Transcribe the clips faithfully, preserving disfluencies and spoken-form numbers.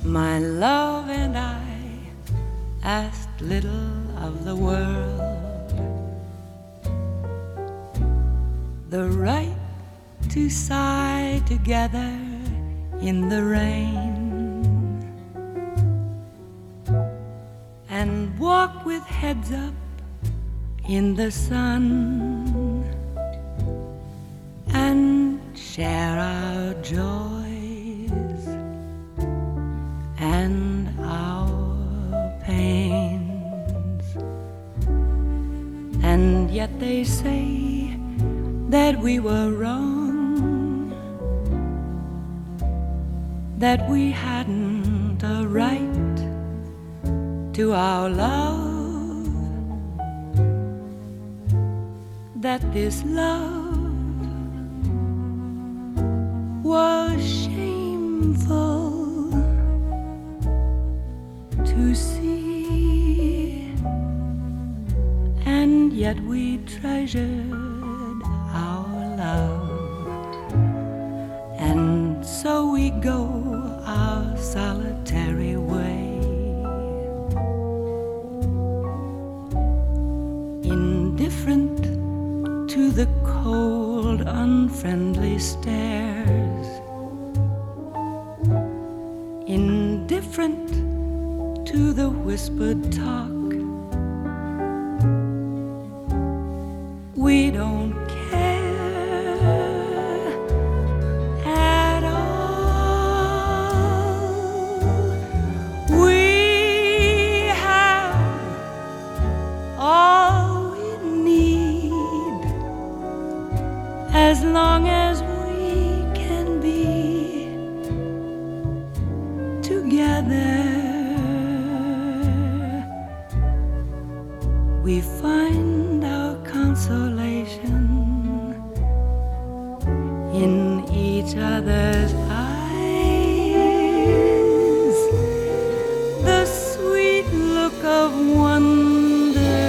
My love and I asked little of the world, the right to sigh together in the rain and walk with heads up in the sun and share our joys and our pains. And yet they say that we were wrong, that we hadn't a right to our love, that this love was shameful to see, and yet we treasured our love, and so we go our solitary way, indifferent to the cold, unfriendly stares, indifferent to the whispered talk. We don't care at all. We have all we need, as long as we can be together. We find our consolation in each other's eyes, the sweet look of wonder.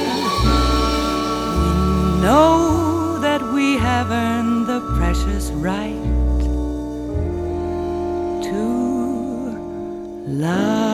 We know that we have earned the precious right to love.